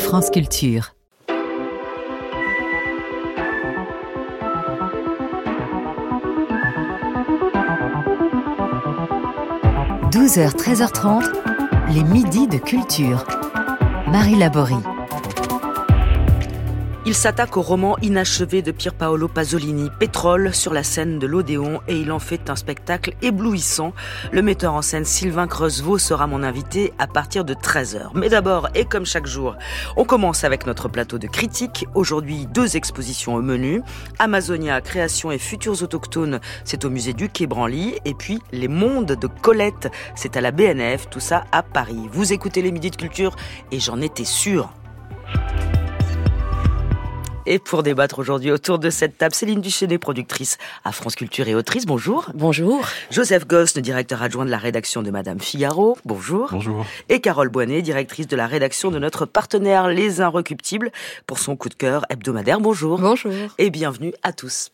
France Culture. « 12h, 13h30, les midis de culture. » Marie Laborie. Il s'attaque au roman inachevé de Pier Paolo Pasolini, Pétrole, sur la scène de l'Odéon, et il en fait un spectacle éblouissant. Le metteur en scène Sylvain Creusevaux sera mon invité à partir de 13h. Mais d'abord, et comme chaque jour, on commence avec notre plateau de critiques. Aujourd'hui, 2 expositions au menu. Amazonia, créations et futurs autochtones, c'est au musée du Quai Branly. Et puis, Les Mondes de Colette, c'est à la BNF, tout ça à Paris. Vous écoutez les Midis de Culture, et j'en étais sûre. Et pour débattre aujourd'hui autour de cette table, Céline Duchesnay, productrice à France Culture et autrice, bonjour. Bonjour. Joseph Gosne, directeur adjoint de la rédaction de Madame Figaro, bonjour. Bonjour. Et Carole Boinet, directrice de la rédaction de notre partenaire Les Inrecuptibles, pour son coup de cœur hebdomadaire, bonjour. Bonjour. Et bienvenue à tous.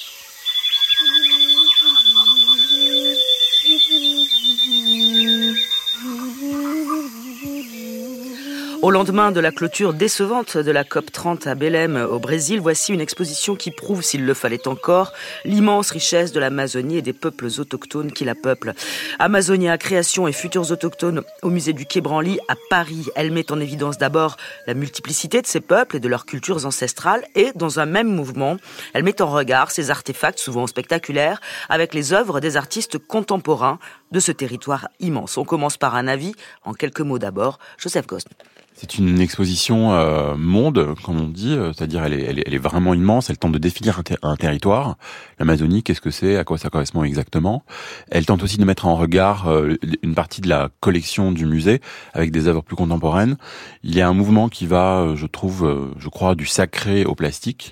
Au lendemain de la clôture décevante de la COP30 à Belém, au Brésil, voici une exposition qui prouve, s'il le fallait encore, l'immense richesse de l'Amazonie et des peuples autochtones qui la peuplent. Amazonia, créations et futurs autochtones au musée du Quai Branly à Paris. Elle met en évidence d'abord la multiplicité de ces peuples et de leurs cultures ancestrales et, dans un même mouvement, elle met en regard ces artefacts souvent spectaculaires avec les œuvres des artistes contemporains de ce territoire immense. On commence par un avis, en quelques mots d'abord. Joseph Gosne. C'est une exposition monde, comme on dit, c'est-à-dire elle est vraiment immense. Elle tente de définir un territoire. L'Amazonie, qu'est-ce que c'est, à quoi ça correspond exactement. Elle tente aussi de mettre en regard une partie de la collection du musée avec des œuvres plus contemporaines. Il y a un mouvement qui va, je crois, du sacré au plastique.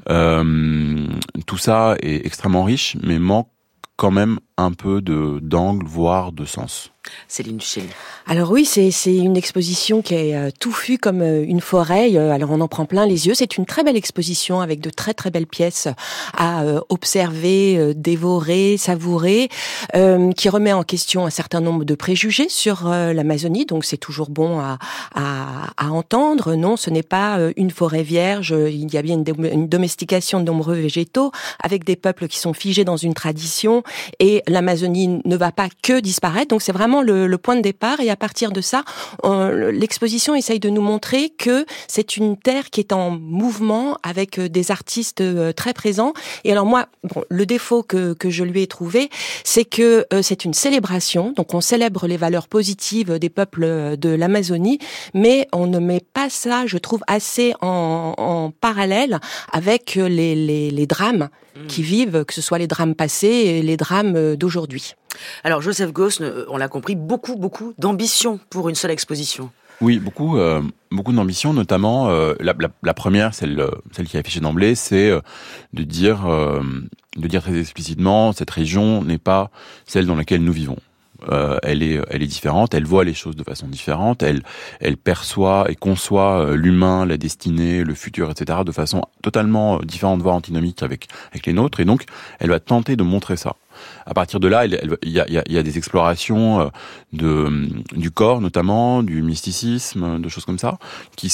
Tout ça est extrêmement riche, mais manque quand même un peu d'angle, voire de sens. Céline Duchesne. Alors oui, c'est une exposition qui est touffue comme une forêt. Alors on en prend plein les yeux. C'est une très belle exposition avec de très très belles pièces à observer, dévorer, savourer, qui remet en question un certain nombre de préjugés sur l'Amazonie. Donc c'est toujours bon à entendre. Non, ce n'est pas une forêt vierge. Il y a bien une domestication de nombreux végétaux avec des peuples qui sont figés dans une tradition, et l'Amazonie ne va pas que disparaître. Donc c'est vraiment le point de départ, et à partir de ça, l'exposition essaye de nous montrer que c'est une terre qui est en mouvement avec des artistes très présents. Et alors moi, le défaut que je lui ai trouvé, c'est que c'est une célébration. Donc on célèbre les valeurs positives des peuples de l'Amazonie, mais on ne met pas ça, je trouve, assez en parallèle avec les drames qui vivent, que ce soit les drames passés et les drames d'aujourd'hui. Alors Joseph Gosne, on l'a compris, beaucoup d'ambition pour une seule exposition. Oui, beaucoup d'ambition, notamment la première, celle qui est affichée d'emblée, c'est de dire très explicitement, cette région n'est pas celle dans laquelle nous vivons. Elle est différente, elle voit les choses de façon différente, elle perçoit et conçoit l'humain, la destinée, le futur, etc. de façon totalement différente, voire antinomique avec les nôtres, et donc elle va tenter de montrer ça. À partir de là, il y a des explorations du corps, notamment du mysticisme, de choses comme ça, qui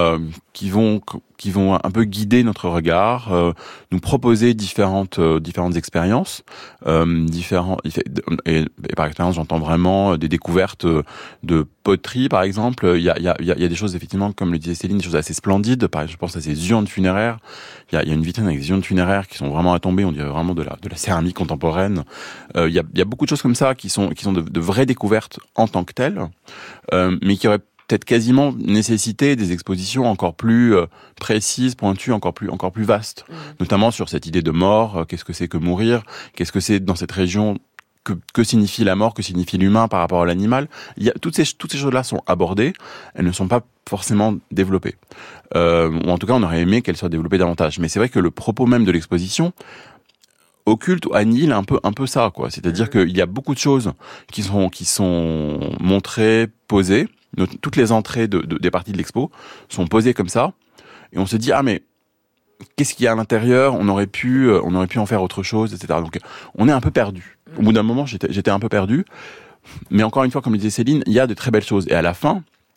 vont un peu guider notre regard, nous proposer différentes expériences, et par expérience, j'entends vraiment des découvertes de poterie, par exemple. Il y a des choses, effectivement, comme le disait Céline, des choses assez splendides. Par exemple, je pense à ces urnes funéraires. Il y a une vitrine avec des urnes funéraires qui sont vraiment à tomber. On dirait vraiment de la céramique contemporaine. Il y a beaucoup de choses comme ça qui sont de vraies découvertes en tant que telles, mais qui auraient peut-être quasiment nécessité des expositions encore plus précises, pointues, encore plus vastes, notamment sur cette idée de mort. Qu'est-ce que c'est que mourir? Qu'est-ce que c'est dans cette région? Que signifie la mort? Que signifie l'humain par rapport à l'animal? Toutes ces choses-là sont abordées. Elles ne sont pas forcément développées. Ou en tout cas, on aurait aimé qu'elles soient développées davantage. Mais c'est vrai que le propos même de l'exposition occulte ou annihile un peu ça, quoi. C'est-à-dire qu'il y a beaucoup de choses qui sont montrées, posées. Toutes les entrées des parties de l'expo sont posées comme ça. Et on se dit, mais qu'est-ce qu'il y a à l'intérieur? On aurait pu en faire autre chose, etc. Donc, on est un peu perdu. Au bout d'un moment, j'étais un peu perdu. Mais encore une fois, comme le disait Céline, il y a de très belles choses. Et à la fin,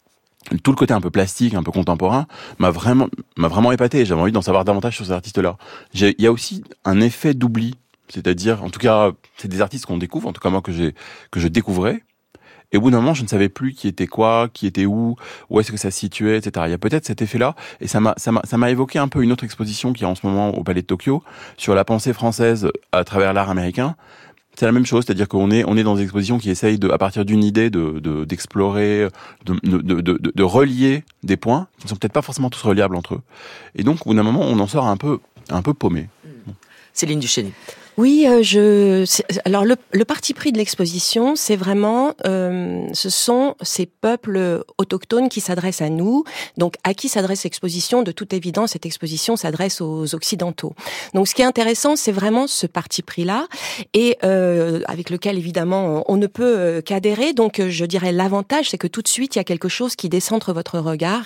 tout le côté un peu plastique, un peu contemporain, m'a vraiment épaté. J'avais envie d'en savoir davantage sur ces artistes-là. Il y a aussi un effet d'oubli. C'est-à-dire, en tout cas, c'est des artistes qu'on découvre, en tout cas moi que je découvrais. Et au bout d'un moment, je ne savais plus qui était quoi, qui était où est-ce que ça se situait, etc. Il y a peut-être cet effet-là, et ça m'a évoqué un peu une autre exposition qui est en ce moment au Palais de Tokyo sur la pensée française à travers l'art américain. C'est la même chose, c'est-à-dire qu'on est dans des expositions qui essayent à partir d'une idée d'explorer, de relier des points qui ne sont peut-être pas forcément tous reliables entre eux. Et donc, au bout d'un moment, on en sort un peu paumé. Céline Duchesne. Oui, alors le parti pris de l'exposition, c'est vraiment, ce sont ces peuples autochtones qui s'adressent à nous. Donc, à qui s'adresse l'exposition ? De toute évidence, cette exposition s'adresse aux Occidentaux. Donc, ce qui est intéressant, c'est vraiment ce parti pris-là, et avec lequel, évidemment, on ne peut qu'adhérer. Donc, je dirais l'avantage, c'est que tout de suite, il y a quelque chose qui décentre votre regard,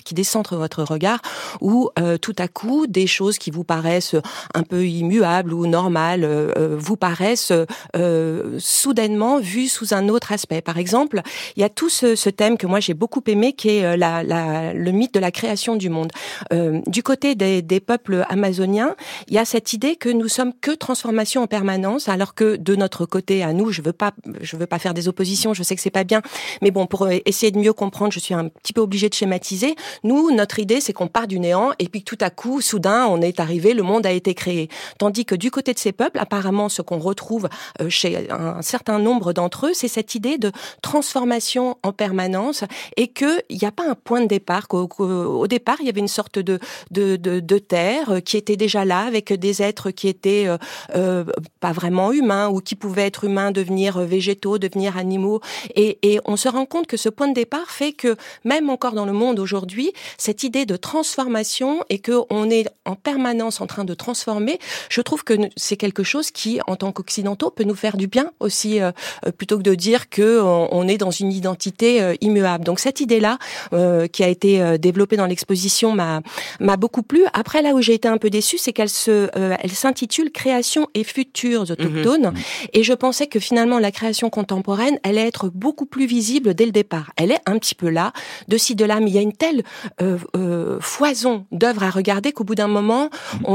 où tout à coup, des choses qui vous paraissent un peu immuables ou normales, vous paraissent soudainement vues sous un autre aspect. Par exemple, il y a tout ce thème que moi j'ai beaucoup aimé, qui est le mythe de la création du monde. Du côté des peuples amazoniens, il y a cette idée que nous sommes que transformation en permanence, alors que de notre côté, à nous, je veux pas faire des oppositions, je sais que c'est pas bien, mais bon, pour essayer de mieux comprendre, je suis un petit peu obligée de schématiser. Nous, notre idée, c'est qu'on part du néant, et puis tout à coup, soudain, on est arrivé, le monde a été créé. Tandis que du côté de ces peuples, apparemment, ce qu'on retrouve chez un certain nombre d'entre eux, c'est cette idée de transformation en permanence, et qu'il n'y a pas un point de départ. Au départ, il y avait une sorte de terre qui était déjà là, avec des êtres qui étaient pas vraiment humains, ou qui pouvaient être humains, devenir végétaux, devenir animaux. Et on se rend compte que ce point de départ fait que, même encore dans le monde aujourd'hui, cette idée de transformation, et qu'on est en permanence en train de transformer, je trouve que c'est quelque chose qui, en tant qu'occidentaux, peut nous faire du bien aussi, plutôt que de dire que on est dans une identité immuable. Donc cette idée-là, qui a été développée dans l'exposition, m'a beaucoup plu. Après, là où j'ai été un peu déçue, c'est qu'elle s'intitule Création et futurs autochtones. Et je pensais que finalement la création contemporaine allait être beaucoup plus visible dès le départ. Elle est un petit peu là, de ci, de là, mais il y a une telle foison d'œuvres à regarder qu'au bout d'un moment,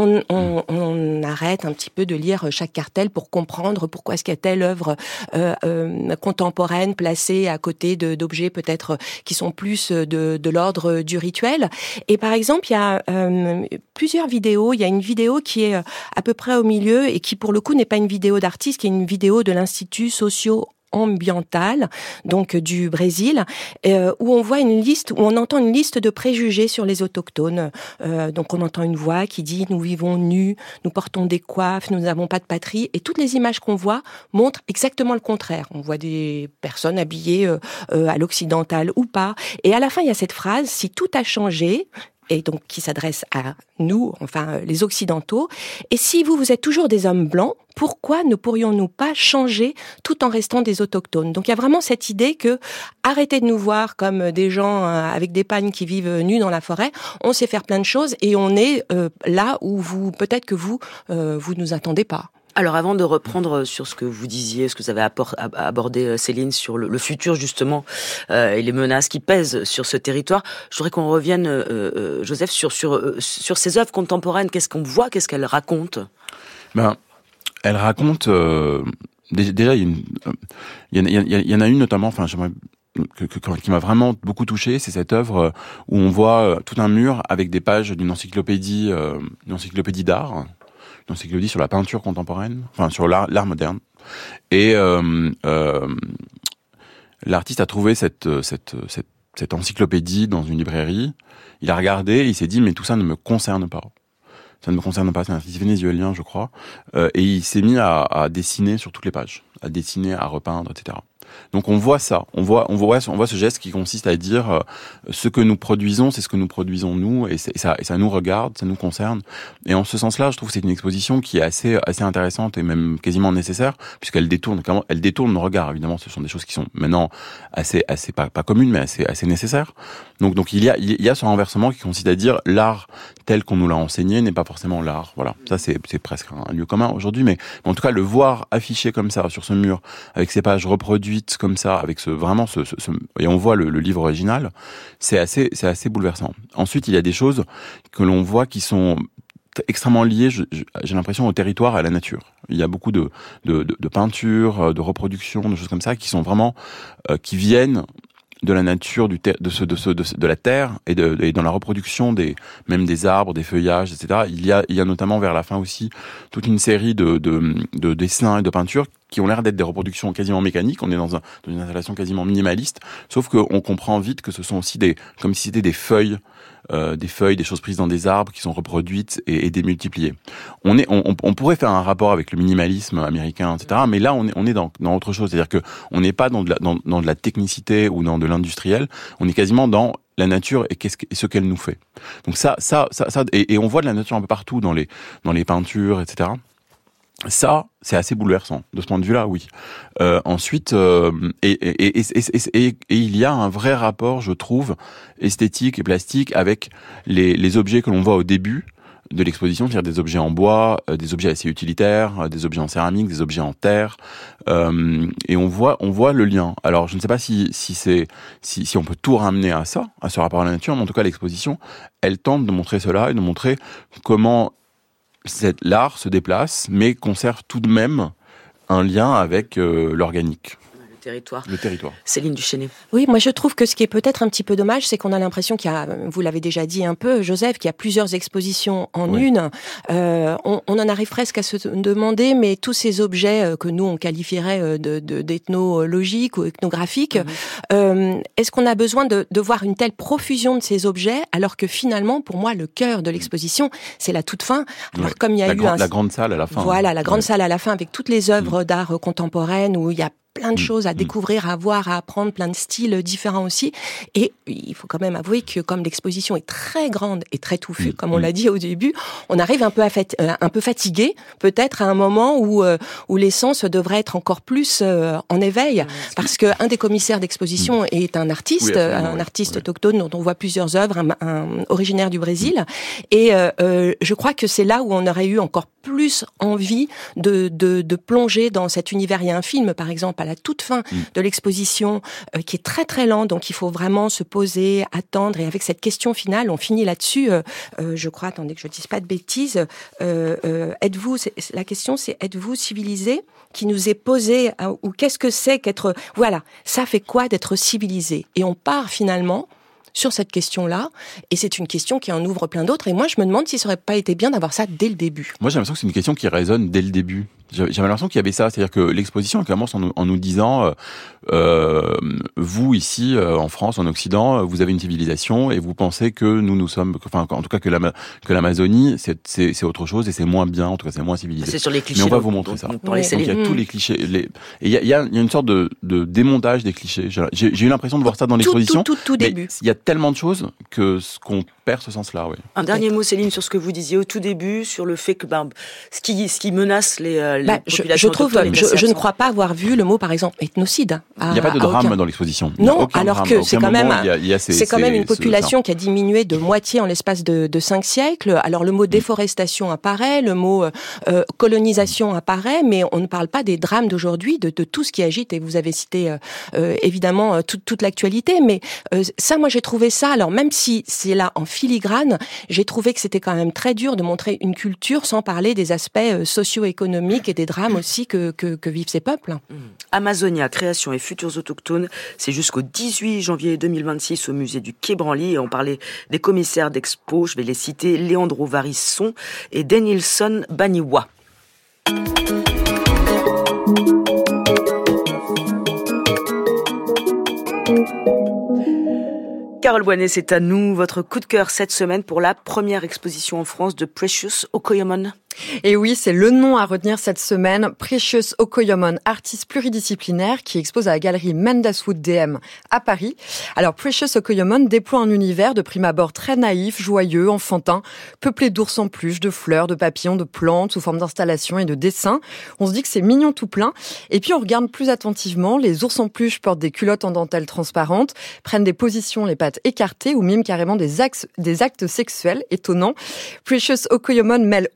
on arrête un petit peu de lire chaque cartel pour comprendre pourquoi est-ce qu'il y a telle œuvre contemporaine placée à côté d'objets peut-être qui sont plus de l'ordre du rituel. Et par exemple, il y a plusieurs vidéos. Il y a une vidéo qui est à peu près au milieu, et qui pour le coup n'est pas une vidéo d'artiste, qui est une vidéo de l'Institut socio-ambiental, donc du Brésil, où on voit où on entend une liste de préjugés sur les autochtones. Donc on entend une voix qui dit: nous vivons nus, nous portons des coiffes, nous n'avons pas de patrie. Et toutes les images qu'on voit montrent exactement le contraire. On voit des personnes habillées à l'occidental ou pas. Et à la fin, il y a cette phrase: si tout a changé, et donc qui s'adresse à nous, enfin les Occidentaux. Et si vous êtes toujours des hommes blancs, pourquoi ne pourrions-nous pas changer tout en restant des autochtones ? Donc il y a vraiment cette idée que arrêtez de nous voir comme des gens avec des pagnes qui vivent nus dans la forêt. On sait faire plein de choses, et on est là où peut-être que vous nous attendez pas. Alors avant de reprendre sur ce que vous disiez, ce que vous avez abordé Céline, sur le futur justement, et les menaces qui pèsent sur ce territoire, je voudrais qu'on revienne, Joseph, sur ces œuvres contemporaines. Qu'est-ce qu'on voit, qu'est-ce qu'elles racontent ? Elle raconte déjà il y en a une notamment, enfin j'aimerais qui m'a vraiment beaucoup touché, c'est cette œuvre où on voit tout un mur avec des pages d'une encyclopédie d'art, une encyclopédie sur la peinture contemporaine, enfin sur l'art moderne. Et l'artiste a trouvé cette encyclopédie dans une librairie. Il a regardé, et il s'est dit: mais tout ça ne me concerne pas. Ça ne me concerne pas. C'est un artiste vénézuélien, je crois. Et il s'est mis à dessiner sur toutes les pages, à dessiner, à repeindre, etc. Donc on voit ça, on voit ce geste qui consiste à dire ce que nous produisons, c'est ce que nous produisons nous, et ça nous regarde, ça nous concerne. Et en ce sens-là, je trouve que c'est une exposition qui est assez intéressante et même quasiment nécessaire, puisqu'elle détourne nos regards. Évidemment, ce sont des choses qui sont maintenant assez pas communes, mais assez nécessaires. Donc il y a ce renversement qui consiste à dire l'art tel qu'on nous l'a enseigné n'est pas forcément l'art. Voilà, ça c'est presque un lieu commun aujourd'hui, mais en tout cas le voir affiché comme ça sur ce mur avec ces pages reproduites reproduite comme ça, avec et on voit le livre original, c'est assez bouleversant. Ensuite, il y a des choses que l'on voit qui sont extrêmement liées, j'ai l'impression, au territoire, à la nature. Il y a beaucoup de peintures, de reproductions, de choses comme ça qui sont vraiment qui viennent de la nature, de la terre et dans la reproduction même des arbres, des feuillages, etc. Il y a notamment vers la fin aussi toute une série de dessins et de peintures qui ont l'air d'être des reproductions quasiment mécaniques. On est dans une installation quasiment minimaliste, sauf qu'on comprend vite que ce sont aussi comme si c'était des feuilles, des choses prises dans des arbres qui sont reproduites et démultipliées. On pourrait faire un rapport avec le minimalisme américain, etc. Mais là, on est dans autre chose. C'est-à-dire que on n'est pas dans de la technicité ou dans de l'industriel. On est quasiment dans la nature et ce qu'elle nous fait. Donc ça, et on voit de la nature un peu partout dans les peintures, etc. Ça, c'est assez bouleversant de ce point de vue-là, oui. Ensuite, et il y a un vrai rapport, je trouve, esthétique et plastique avec les objets que l'on voit au début de l'exposition, c'est-à-dire des objets en bois, des objets assez utilitaires, des objets en céramique, des objets en terre, et on voit le lien. Alors, je ne sais pas si on peut tout ramener à ça, à ce rapport à la nature, mais en tout cas, l'exposition, elle tente de montrer cela et de montrer comment l'art se déplace, mais conserve tout de même un lien avec l'organique. Le territoire. Céline Duchesnay. Oui, moi je trouve que ce qui est peut-être un petit peu dommage, c'est qu'on a l'impression qu'il y a, vous l'avez déjà dit un peu, Joseph, qu'il y a plusieurs expositions en une. On en arrive presque à se demander, mais tous ces objets que nous on qualifierait d'ethnologiques ou ethnographiques, est-ce qu'on a besoin de voir une telle profusion de ces objets, alors que finalement, pour moi, le cœur de l'exposition, c'est la toute fin. Alors comme il y a la grande salle à la fin. Voilà, la grande salle à la fin avec toutes les œuvres d'art contemporaine où il y a plein de choses à découvrir, à voir, à apprendre, plein de styles différents aussi. Et il faut quand même avouer que comme l'exposition est très grande et très touffue, comme on l'a dit au début, on arrive un peu fatigué, peut-être à un moment où les sens devraient être encore plus en éveil, parce que un des commissaires d'exposition est un artiste, autochtone dont on voit plusieurs œuvres, originaire du Brésil. Et je crois que c'est là où on aurait eu encore plus envie de plonger dans cet univers. Il y a un film, par exemple, à la toute fin de l'exposition, qui est très très lent, donc il faut vraiment se poser, attendre, et avec cette question finale, on finit là-dessus, je crois, attendez que je dise pas de bêtises, la question c'est, êtes-vous civilisé, qui nous est posée, ou qu'est-ce que c'est qu'être, voilà, ça fait quoi d'être civilisé? Et on part finalement sur cette question-là, et c'est une question qui en ouvre plein d'autres, et moi je me demande si ça aurait pas été bien d'avoir ça dès le début. Moi j'ai l'impression que c'est une question qui résonne dès le début. J'avais l'impression qu'il y avait ça, c'est-à-dire que l'exposition commence en nous disant vous ici en France, en Occident, vous avez une civilisation et vous pensez que nous sommes, enfin en tout cas que l'Amazonie c'est autre chose et c'est moins bien, en tout cas c'est moins civilisé. C'est sur les clichés. Mais on va vous montrer ça. Donc il y a tous les clichés, et il y a une sorte de démontage des clichés. J'ai eu l'impression de voir ça dans l'exposition. Tout début. Il y a tellement de choses que qu'on perd ce sens-là. Oui. Un dernier mot, Céline, sur ce que vous disiez au tout début, sur le fait que ce qui menace les je ne crois pas avoir vu le mot, par exemple, ethnocide. Il n'y a pas de drame dans l'exposition. Non, alors que c'est quand même une population qui a diminué de moitié en l'espace de 5 siècles. Alors le mot déforestation apparaît, le mot colonisation apparaît, mais on ne parle pas des drames d'aujourd'hui, de tout ce qui agite, et vous avez cité évidemment toute l'actualité, mais ça, moi j'ai trouvé ça, alors même si c'est là en filigrane, j'ai trouvé que c'était quand même très dur de montrer une culture sans parler des aspects socio-économiques et des drames aussi que vivent ces peuples. Amazonia, création et futurs autochtones, c'est jusqu'au 18 janvier 2026 au musée du Quai Branly, et on parlait des commissaires d'expo, je vais les citer, Leandro Varisson et Denilson Baniwa. Carole Boinet, c'est à nous, votre coup de cœur cette semaine pour la première exposition en France de Precious Okoyomon. Et oui, c'est le nom à retenir cette semaine, Precious Okoyomon, artiste pluridisciplinaire qui expose à la galerie Mendaswood DM à Paris. Alors Precious Okoyomon déploie un univers de prime abord très naïf, joyeux, enfantin, peuplé d'ours en peluche, de fleurs, de papillons, de plantes sous forme d'installations et de dessins. On se dit que c'est mignon tout plein. Et puis on regarde plus attentivement, les ours en peluche portent des culottes en dentelle transparente, prennent des positions, les pattes écartées ou miment carrément des actes sexuels étonnants. Precious Okoyomon mêle onirisme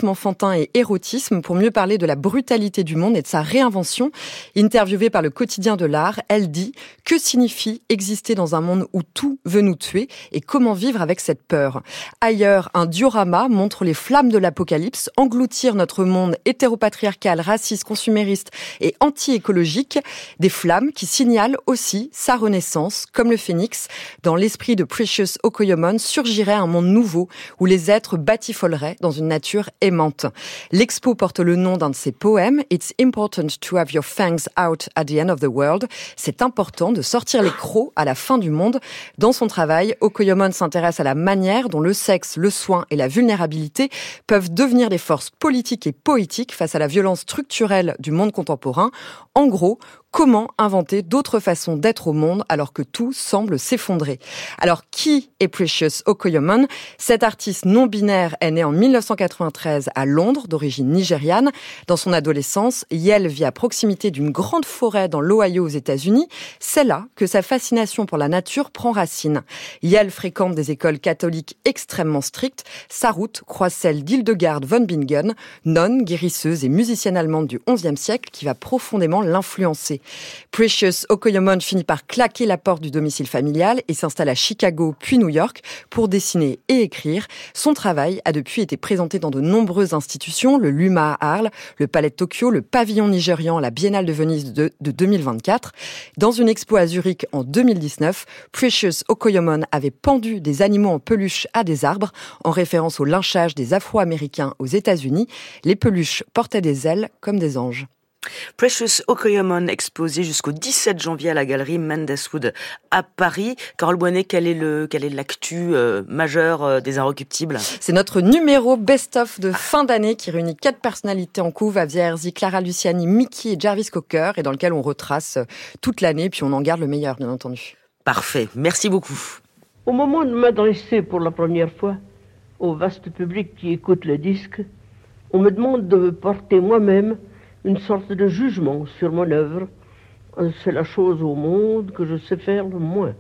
réalisme enfantin et érotisme pour mieux parler de la brutalité du monde et de sa réinvention. Interviewée par le quotidien de l'art, elle dit « Que signifie exister dans un monde où tout veut nous tuer et comment vivre avec cette peur ?» Ailleurs, un diorama montre les flammes de l'apocalypse engloutir notre monde hétéropatriarcal, raciste, consumériste et anti-écologique. Des flammes qui signalent aussi sa renaissance, comme le phénix. Dans l'esprit de Precious Okoyomon surgirait un monde nouveau où les êtres batifoleraient dans une nature aimante. L'expo porte le nom d'un de ses poèmes, « It's important to have your fangs out at the end of the world ». C'est important de sortir les crocs à la fin du monde. Dans son travail, Okoyomon s'intéresse à la manière dont le sexe, le soin et la vulnérabilité peuvent devenir des forces politiques et poétiques face à la violence structurelle du monde contemporain. En gros, comment inventer d'autres façons d'être au monde alors que tout semble s'effondrer? Alors, qui est Precious Okoyomon? Cette artiste non-binaire est née en 1993 à Londres, d'origine nigériane. Dans son adolescence, Yel vit à proximité d'une grande forêt dans l'Ohio aux États-Unis. C'est là que sa fascination pour la nature prend racine. Yel fréquente des écoles catholiques extrêmement strictes. Sa route croise celle d'Hildegard von Bingen, nonne, guérisseuse et musicienne allemande du XIe siècle qui va profondément l'influencer. Precious Okoyomon finit par claquer la porte du domicile familial et s'installe à Chicago puis New York pour dessiner et écrire. Son travail a depuis été présenté dans de nombreuses institutions, le Luma à Arles, le Palais de Tokyo, le Pavillon nigérian à la Biennale de Venise de 2024. Dans une expo à Zurich en 2019, Precious Okoyomon avait pendu des animaux en peluche à des arbres en référence au lynchage des Afro-Américains aux États-Unis. Les peluches portaient des ailes comme des anges. Precious Okoyomon exposé jusqu'au 17 janvier à la galerie Mendes Wood à Paris. Carole Boinet, quel est l'actu majeur des Inrecuptibles? C'est notre numéro best-of de fin d'année qui réunit 4 personnalités en couve, Avia Herzi, Clara Luciani, Mickey et Jarvis Cocker, et dans lequel on retrace toute l'année, puis on en garde le meilleur, bien entendu. Parfait, merci beaucoup. Au moment de m'adresser pour la première fois au vaste public qui écoute le disque, on me demande de porter moi-même une sorte de jugement sur mon œuvre. C'est la chose au monde que je sais faire le moins.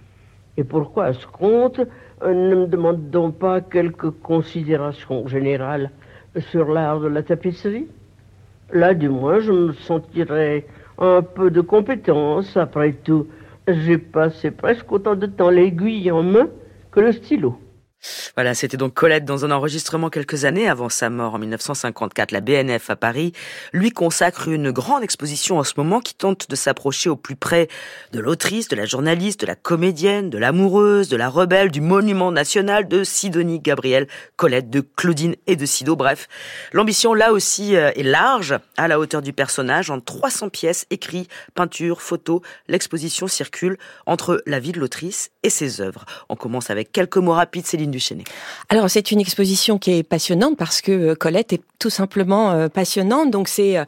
Et pourquoi à ce compte ne me demande donc pas quelques considérations générales sur l'art de la tapisserie? Là, du moins, je me sentirais un peu de compétence. Après tout, j'ai passé presque autant de temps l'aiguille en main que le stylo. Voilà, c'était donc Colette dans un enregistrement quelques années avant sa mort en 1954. La BNF à Paris lui consacre une grande exposition en ce moment qui tente de s'approcher au plus près de l'autrice, de la journaliste, de la comédienne, de l'amoureuse, de la rebelle, du monument national, de Sidonie Gabriel, Colette, de Claudine et de Sido. Bref, l'ambition là aussi est large, à la hauteur du personnage, en 300 pièces, écrits, peintures, photos. L'exposition circule entre la vie de l'autrice et ses œuvres. On commence avec quelques mots rapides, Céline Duchesne. Alors c'est une exposition qui est passionnante parce que Colette est tout simplement passionnante. Donc c'est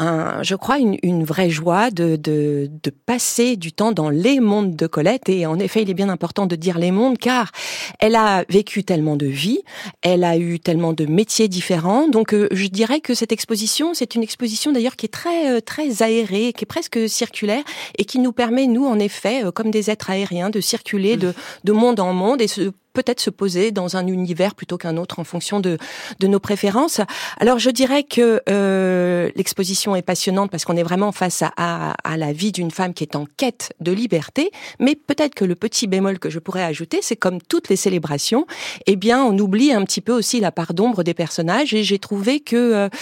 je crois une vraie joie de passer du temps dans les mondes de Colette. Et en effet, il est bien important de dire les mondes car elle a vécu tellement de vies, elle a eu tellement de métiers différents. Donc je dirais que cette exposition, c'est une exposition d'ailleurs qui est très très aérée, qui est presque circulaire et qui nous permet nous en effet comme des êtres aériens de circuler de monde en monde et peut-être se poser dans un univers plutôt qu'un autre en fonction de nos préférences. Alors je dirais que l'exposition est passionnante parce qu'on est vraiment face à la vie d'une femme qui est en quête de liberté, mais peut-être que le petit bémol que je pourrais ajouter, c'est comme toutes les célébrations, eh bien on oublie un petit peu aussi la part d'ombre des personnages et j'ai trouvé que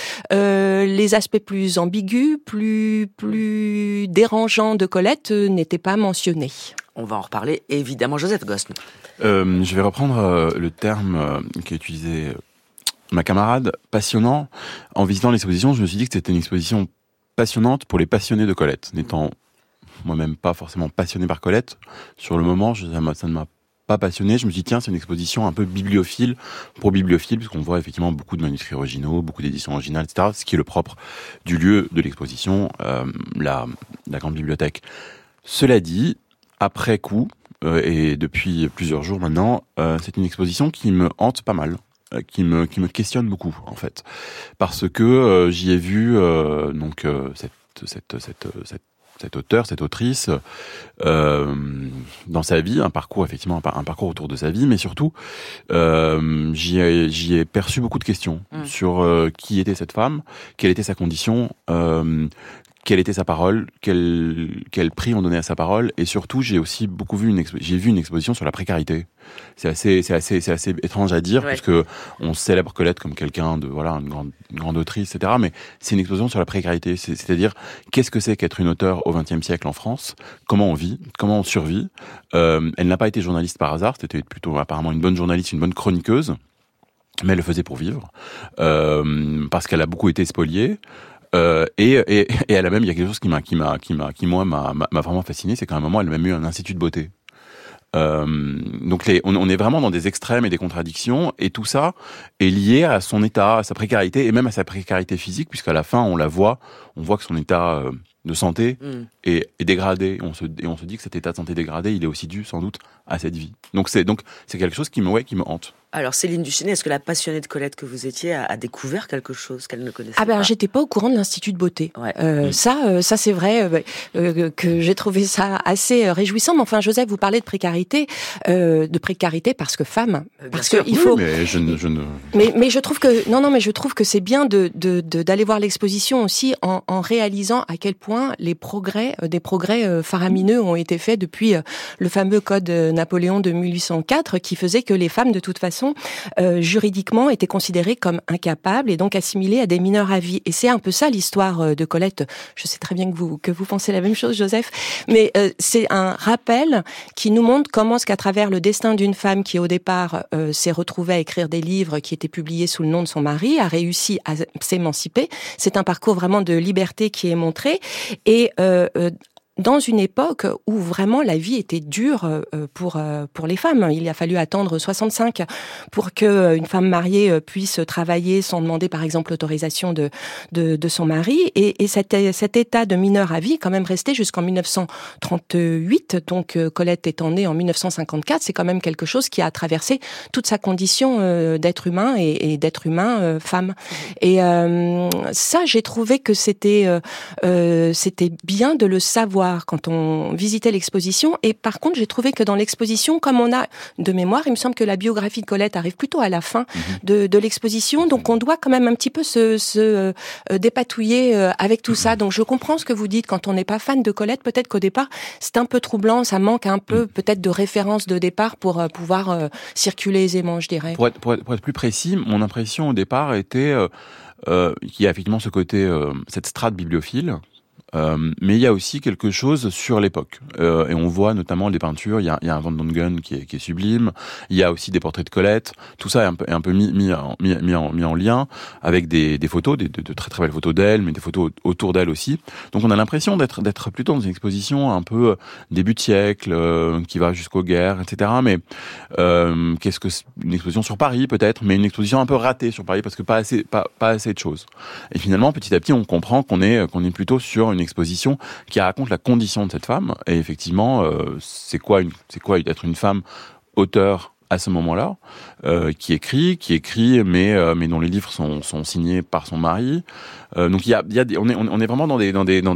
les aspects plus ambigus, plus dérangeants de Colette n'étaient pas mentionnés. On va en reparler évidemment. Joseph Gosne. Je vais reprendre le terme qu'a utilisé ma camarade, passionnant. En visitant l'exposition, je me suis dit que c'était une exposition passionnante pour les passionnés de Colette. N'étant moi-même pas forcément passionné par Colette, sur le moment, ça ne m'a pas passionné. Je me suis dit, tiens, c'est une exposition un peu bibliophile pour bibliophile, puisqu'on voit effectivement beaucoup de manuscrits originaux, beaucoup d'éditions originales, etc., ce qui est le propre du lieu de l'exposition, la grande bibliothèque. Cela dit, après coup, et depuis plusieurs jours maintenant, c'est une exposition qui me hante pas mal, qui me questionne beaucoup en fait, parce que j'y ai vu cette cet auteur, cette autrice, dans sa vie, un parcours autour de sa vie, mais surtout, j'y ai perçu beaucoup de questions sur qui était cette femme, quelle était sa condition, quelle était sa parole, quel prix on donnait à sa parole, et surtout j'ai aussi vu une exposition sur la précarité. C'est assez étrange à dire, puisque on célèbre Colette comme quelqu'un de une grande autrice, etc. Mais c'est une exposition sur la précarité, c'est-à-dire qu'est-ce que c'est qu'être une auteure au XXe siècle en France, comment on vit, comment on survit. Elle n'a pas été journaliste par hasard, c'était plutôt apparemment une bonne journaliste, une bonne chroniqueuse, mais elle le faisait pour vivre, parce qu'elle a beaucoup été spoliée. Et elle a même, il y a quelque chose qui m'a vraiment fasciné, c'est qu'à un moment elle a même eu un institut de beauté. Donc on est vraiment dans des extrêmes et des contradictions, et tout ça est lié à son état, à sa précarité, et même à sa précarité physique, puisqu'à la fin on voit que son état de santé est dégradé, et on se dit que cet état de santé dégradé, il est aussi dû sans doute à cette vie. Donc c'est quelque chose qui me hante. Alors Céline Duchesnay, est-ce que la passionnée de Colette que vous étiez a découvert quelque chose qu'elle ne connaissait pas? Alors j'étais pas au courant de l'Institut de beauté. Ça c'est vrai que j'ai trouvé ça assez réjouissant. Mais enfin, Joseph, vous parlez de précarité parce que femme, parce que il faut. Mais je ne. Mais je trouve que mais je trouve que c'est bien d'aller voir l'exposition aussi en réalisant à quel point des progrès faramineux ont été faits depuis le fameux code Napoléon de 1804 qui faisait que les femmes de toute façon juridiquement étaient considérées comme incapables et donc assimilées à des mineurs à vie. Et c'est un peu ça l'histoire de Colette. Je sais très bien que vous pensez la même chose, Joseph, mais c'est un rappel qui nous montre comment qu'à travers le destin d'une femme qui au départ s'est retrouvée à écrire des livres qui étaient publiés sous le nom de son mari, a réussi à s'émanciper. C'est un parcours vraiment de liberté qui est montré, et dans une époque où vraiment la vie était dure pour les femmes. Il a fallu attendre 65 pour que une femme mariée puisse travailler sans demander par exemple l'autorisation de son mari, et cet état de mineur à vie est quand même resté jusqu'en 1938. Donc Colette étant née en 1954, c'est quand même quelque chose qui a traversé toute sa condition d'être humain et d'être humain femme. Et ça, j'ai trouvé que c'était bien de le savoir quand on visitait l'exposition. Et par contre, j'ai trouvé que dans l'exposition, comme on a de mémoire, il me semble que la biographie de Colette arrive plutôt à la fin de l'exposition, donc on doit quand même un petit peu se dépatouiller avec tout ça. Donc je comprends ce que vous dites, quand on n'est pas fan de Colette, peut-être qu'au départ c'est un peu troublant, ça manque un peu peut-être de référence de départ pour pouvoir circuler aisément, je dirais. Pour être plus précis, mon impression au départ était qu'il y a effectivement ce côté, cette strate bibliophile. Mais il y a aussi quelque chose sur l'époque, et on voit notamment des peintures. Il y a un Van Dongen qui est sublime. Il y a aussi des portraits de Colette. Tout ça est un peu mis en lien avec des photos, de très très belles photos d'elle, mais des photos autour d'elle aussi. Donc on a l'impression d'être plutôt dans une exposition un peu début de siècle, qui va jusqu'aux guerres, etc. Mais qu'est-ce que une exposition sur Paris peut-être, mais une exposition un peu ratée sur Paris parce que pas assez de choses. Et finalement, petit à petit, on comprend qu'on est plutôt sur une exposition qui raconte la condition de cette femme, et effectivement c'est quoi être une femme auteure à ce moment-là, qui écrit mais dont les livres sont signés par son mari. Donc on est vraiment dans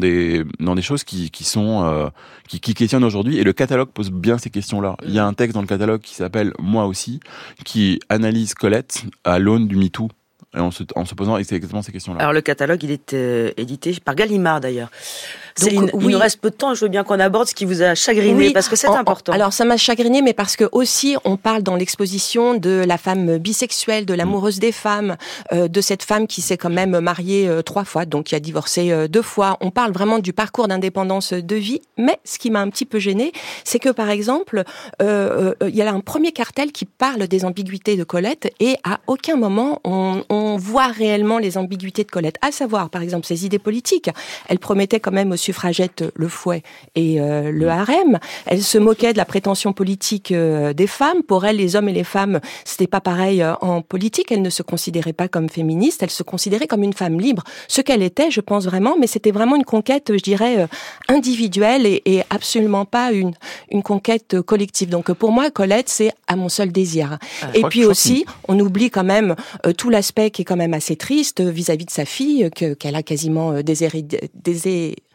des choses qui questionnent aujourd'hui, et le catalogue pose bien ces questions-là. Il y a un texte dans le catalogue qui s'appelle Moi aussi, qui analyse Colette à l'aune du MeToo. Et en se posant exactement ces questions-là. Alors le catalogue, il est édité par Gallimard d'ailleurs. Céline, il nous reste peu de temps, je veux bien qu'on aborde ce qui vous a chagriné, parce que c'est important. Alors ça m'a chagriné, mais parce que aussi on parle dans l'exposition de la femme bisexuelle, de l'amoureuse des femmes, de cette femme qui s'est quand même mariée 3 fois, donc qui a divorcé 2 fois. On parle vraiment du parcours d'indépendance de vie, mais ce qui m'a un petit peu gênée, c'est que par exemple, il y a un premier cartel qui parle des ambiguïtés de Colette, et à aucun moment on voit réellement les ambiguïtés de Colette, à savoir par exemple ses idées politiques. Elle promettait quand même aux suffragettes le fouet et le harem. Elle se moquait de la prétention politique des femmes. Pour elle, les hommes et les femmes, c'était pas pareil en politique. Elle ne se considérait pas comme féministe, elle se considérait comme une femme libre. Ce qu'elle était, je pense vraiment, mais c'était vraiment une conquête, je dirais, individuelle et absolument pas une conquête collective. Donc pour moi, Colette, c'est à mon seul désir. Et puis aussi, on oublie quand même tout l'aspect qui est quand même assez triste vis-à-vis de sa fille, qu'elle a quasiment déshéritée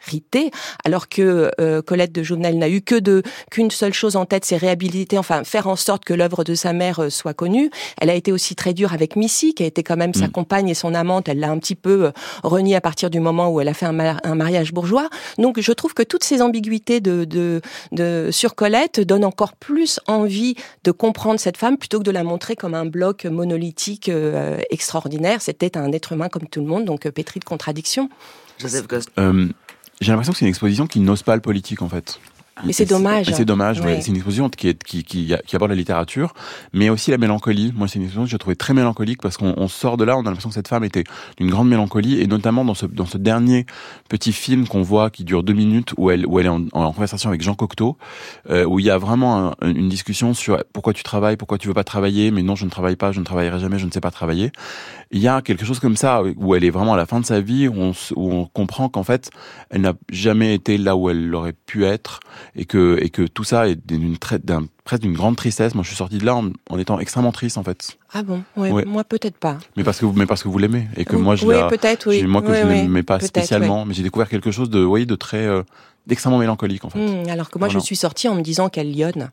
ritée, alors que Colette de Jouvenel n'a eu qu'une seule chose en tête, c'est réhabiliter, enfin faire en sorte que l'œuvre de sa mère soit connue. Elle a été aussi très dure avec Missy, qui a été quand même sa compagne et son amante. Elle l'a un petit peu reniée à partir du moment où elle a fait un mariage bourgeois. Donc je trouve que toutes ces ambiguïtés sur Colette donnent encore plus envie de comprendre cette femme plutôt que de la montrer comme un bloc monolithique extraordinaire. C'était un être humain comme tout le monde, donc pétri de contradictions. Joseph Gost. J'ai l'impression que c'est une exposition qui n'ose pas le politique, en fait. Et c'est dommage. C'est dommage, ouais. C'est une exposition qui aborde la littérature, mais aussi la mélancolie. Moi, c'est une exposition que j'ai trouvée très mélancolique parce qu'on sort de là, on a l'impression que cette femme était d'une grande mélancolie, et notamment dans ce dernier petit film qu'on voit qui dure 2 minutes où elle est en conversation avec Jean Cocteau, où il y a vraiment une discussion sur pourquoi tu travailles, pourquoi tu veux pas travailler, mais non, je ne travaille pas, je ne travaillerai jamais, je ne sais pas travailler. Il y a quelque chose comme ça où elle est vraiment à la fin de sa vie, où on comprend qu'en fait, elle n'a jamais été là où elle aurait pu être, et que tout ça est presque d'une grande tristesse. Moi, je suis sorti de là en étant extrêmement triste, en fait. Ah bon, ouais. Moi peut-être pas. Mais parce que vous l'aimez, et que moi je n'aimais pas spécialement, mais j'ai découvert quelque chose de très d'extrêmement mélancolique, en fait. Alors que moi, je suis sortie en me disant qu'elle lionne.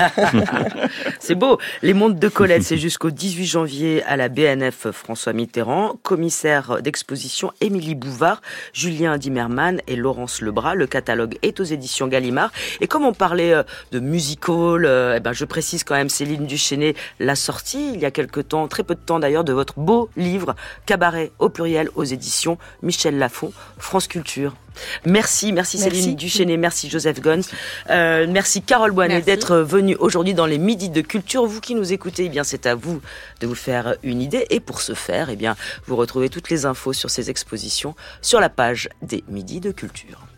C'est beau. Les Mondes de Colette, c'est jusqu'au 18 janvier à la BNF François Mitterrand. Commissaire d'exposition Émilie Bouvard, Julien Dimmermann et Laurence Lebras. Le catalogue est aux éditions Gallimard. Et comme on parlait de musical, je précise quand même, Céline Duchesnay l'a sorti il y a quelque temps, très peu de temps d'ailleurs, de votre beau livre Cabaret au pluriel aux éditions Michel Lafon, France Culture. Merci Céline Duchesnay, merci Joseph Gons, merci Carole Boinet d'être venue aujourd'hui dans les Midis de Culture. Vous qui nous écoutez, c'est à vous de vous faire une idée, et pour ce faire, vous retrouvez toutes les infos sur ces expositions sur la page des Midis de Culture.